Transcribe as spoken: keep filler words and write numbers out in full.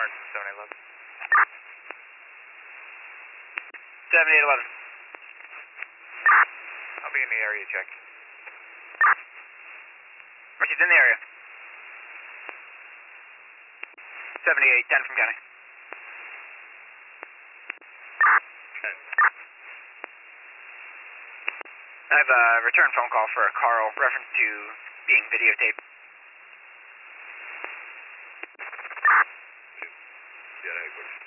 Barnes, seven eight eleven. seven eight eleven. I'll be in the area check. She's in the area. seventy-eight, ten from county. Okay. I have a return phone call for Carl, reference to being videotaped. Yeah, that works.